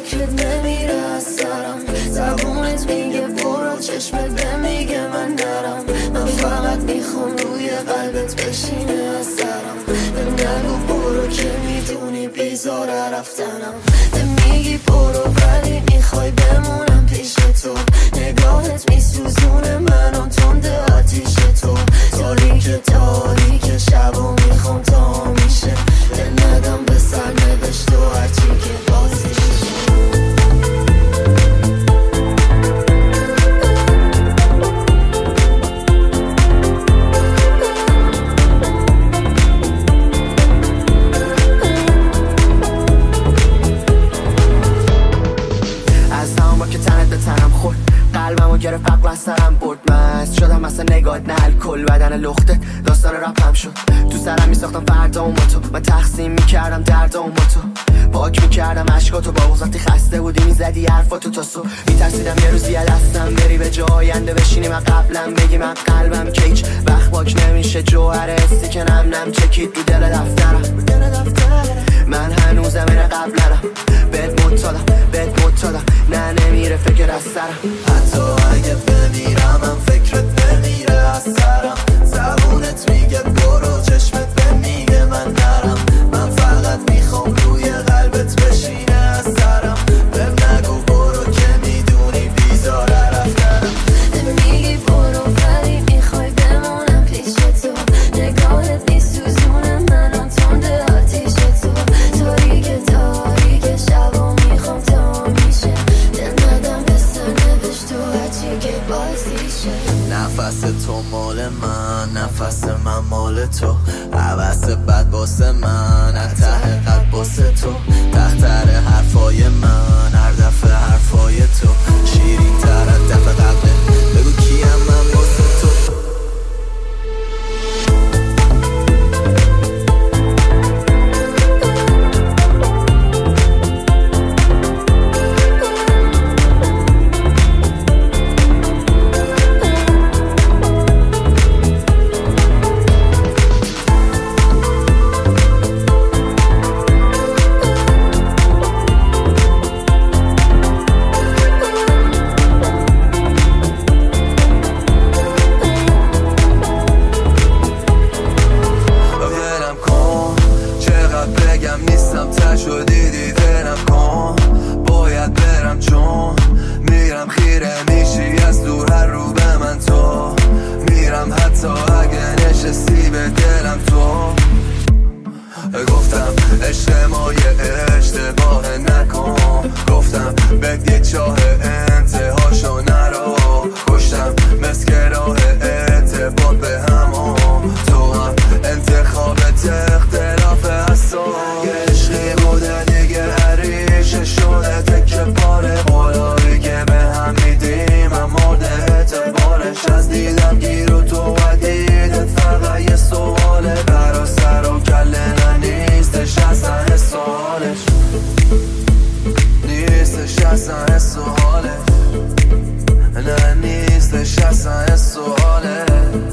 فکرت نمیره از سرم. زبونت میگه برو، چشمت میگه من نرم. من فقط میخوام روی قلبت بشینه از سرم. نگو برو که میدونی بیزاره رفتنم. میگی برو ولی میخوای بمونم پیش تو. نگاهت میسوزونه منم تنده آتیش تو. تاریک شب و میخوام تا میشه دل ندم به سر نوشت و هرچی که بازیش. قلبمو گرفت عقل از سرم برد. مست شدم مثلا نگات نه الکل بدن لخته داستان رپم شد. تو سرم میساختم فردا و ما تو. من تقسیم میکردم درد و ما تو. پاک میکردم عشقاتو با وقتی خسته بودی میزدی حرفاتو تا صبح. میترسیدم یه روزی دستم بری به جای آینده بشینی من قبلم بگی من قلبم که هیچ وقت پاک نمیشه. جوهر حسی که نم چکید تو دل دفترم. من هنوزم این قبلنم بهت مطالم نه نمیره فکر از سرم. حتی اگه بمیرم من فکرت نمیره از سرم. زبونت میگه برو، چشمت میگه من نرم. من فقط میخوام روی قلبت بشینه از سرم. بهم نگو برو که میدونی بیزاره رفتنم. میگی برو ولی میخوای بمونم پیش تو. نگاهت میسوزونه منم تنده آتیش تو. تاریک شب و میخوام تا میشه دل ندم به سر نوشت و هرچی که بازیشه. نفس تو مال من، نفس من مال تو. عوض بد باسه من، ته قلب باسه تو. تختر حرفای من، هر دفعه حرفای تو. شیرین تر از دفعه قبله، بگو کیم من باسه تو. بگم نیستم تشو دیدی دلم کن. باید برم چون میرم خیره میشی از دور هر رو به من تو. میرم حتی اگه نشستی به دلم تو. گفتم عشق ما یه اشتباه نکن. گفتم بد یه چاه انتهاشو نرو. کشتم مسکه راه اعتبار به همون. تو هم انتخابت اختلاف هستو. عشقی بوده دیگه عریش شده تکه پاره. بالایی که به هم میدیم من مورد اعتبارش. از دیدم گیر و تو و دیدت فقط یه سواله. برا سر و کله نیستش اصلا حس و حالش. نیستش اصلا حس و حالش. نه نیستش اصلا حس و حالش.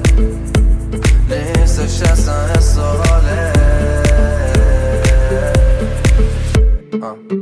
نیستش اصلا حس و حالش.